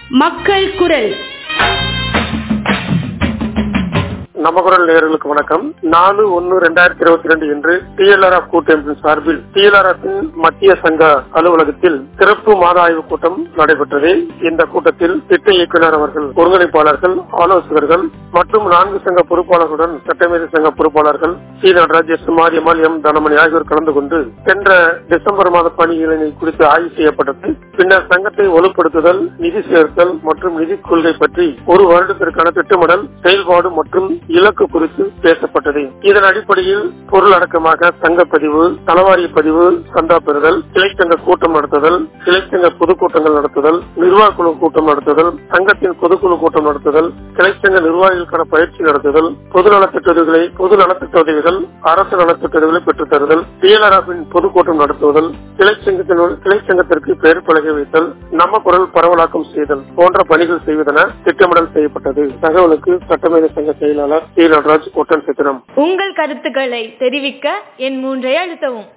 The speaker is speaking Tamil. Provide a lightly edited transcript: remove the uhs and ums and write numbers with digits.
மக்கள் குரல். நம்ம குரல் நேயர்களுக்கு வணக்கம். 4/1/2022 இன்று TLRF கூட்டமைப்பின் சார்பில் TLRF மத்திய சங்க அலுவலகத்தில் சிறப்பு மாத ஆய்வு கூட்டம் நடைபெற்றது. இந்த கூட்டத்தில் திட்ட இயக்குநர் அவர்கள், ஒருங்கிணைப்பாளர்கள், ஆலோசகர்கள் மற்றும் 4 சங்க பொறுப்பாளர்களுடன் சட்டமேதை சங்க பொறுப்பாளர்கள் C. Nataraj, S. Mariammal, M. Thanamani ஆகியோர் கலந்து கொண்டு சென்ற டிசம்பர் மாத பணிகளை குறித்து ஆய்வு செய்யப்பட்டது. பின்னர் சங்கத்தை வலுப்படுத்துதல், நிதி சேர்த்தல் மற்றும் நிதி கொள்கை பற்றி ஒரு வருடத்திற்கான திட்டமிடல், செயல்பாடு மற்றும் இலக்கு குறித்து பேசப்பட்டது. இதன் அடிப்படையில் பொருளடக்கமாக சங்க பதிவு, தளவாரிய பதிவு, சந்தா பெறுதல், கிளைச்சங்க கூட்டம் நடத்துதல், கிளைச்சங்க பொதுக்கூட்டங்கள் நடத்துதல், நிர்வாக குழு கூட்டம் நடத்துதல், சங்கத்தின் பொதுக்குழு கூட்டம் நடத்துதல், கிளைச்சங்க நிர்வாகிகளுக்கான பயிற்சி நடத்துதல், பொது நலத்திட்ட உதவிகள், அரசு நலத்திட்ட உதவிகளை பெற்றுத் தருதல், TLRF-இன் பொதுக்கூட்டம் நடத்துவதல், கிளைச்சங்கத்திற்கு பெயர் பலகை வைத்தல், நம்ம குரல் பரவலாக்கம் செய்தல் போன்ற பணிகள் செய்வதென திட்டமிடல் செய்யப்பட்டது. தகவலுக்கு சட்டமேதை சங்க செயலாளர் சி. நடராஜ், ஒட்டன் சித்திரம். உங்கள் கருத்துக்களை தெரிவிக்க எண் 3 அழுத்தவும்.